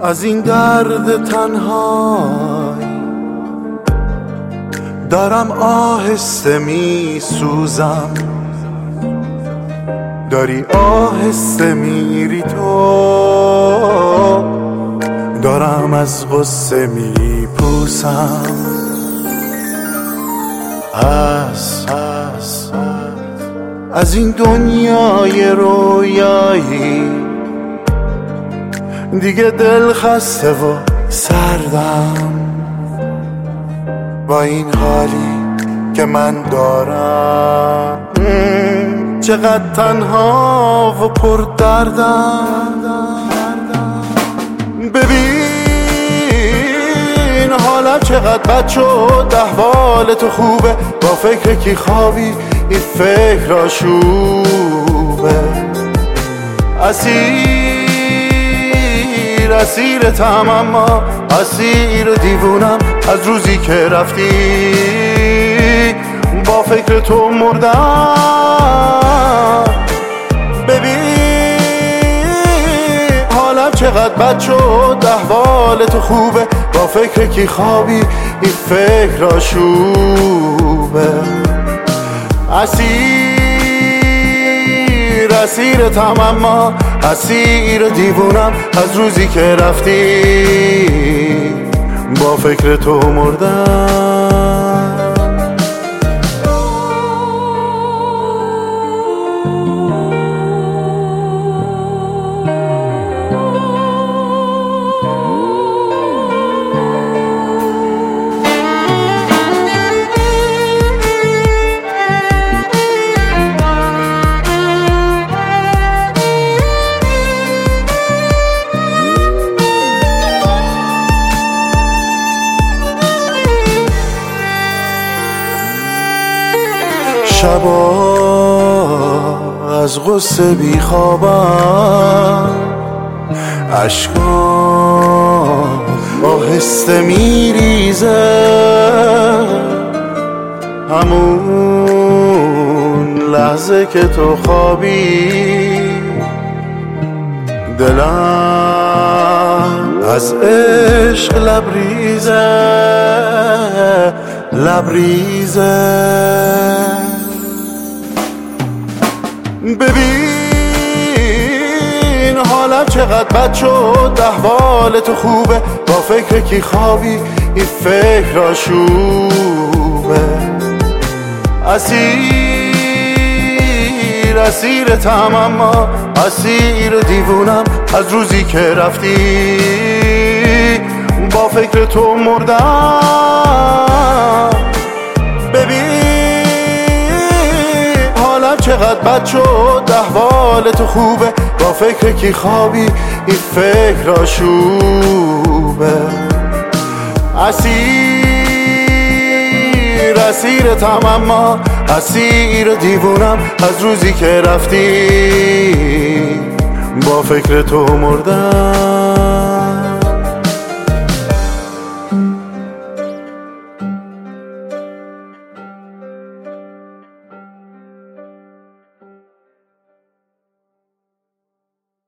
از این درد تنهایی دارم آهسته می سوزم، داری آهسته میری تو، دارم از غصه می پوسم. از این دنیای رویایی دیگه دل خسته و سردم، با این حالی که من دارم چقدر تنها و پر دردم. ببین حالم چقدر بد شد، احوال تو خوبه، با فکر کی خوابی این فکر آشوبه. اسیر تم، اما اسیر دیوونم از روزی که رفتی، با فکر تو مردم. ببین حالم چقدر بد شد، احوال تو خوبه، با فکر کی خوابی این فکر آشوبه. اسیر تم، اما اسیر دیوونم از روزی که رفتی، با فکر تو مردم. شبا از غصه بی خوابم، اشکام آهسته میریزه، همون لحظه که تو خوابی دلم از عشق لبریزه. ببین حالم چقدر بد شد، احوال تو خوبه، با فکر کی خوابی این فکر آشوبه. اسیر تم، اما اسیر دیوونم از روزی که رفتی، با فکر تو مردم. چقدر بد شد، احوال تو خوبه، با فکر کی خوابی این فکر آشوبه. اسیر تم، اما اسیر دیوونم از روزی که رفتی، با فکر تو مردم.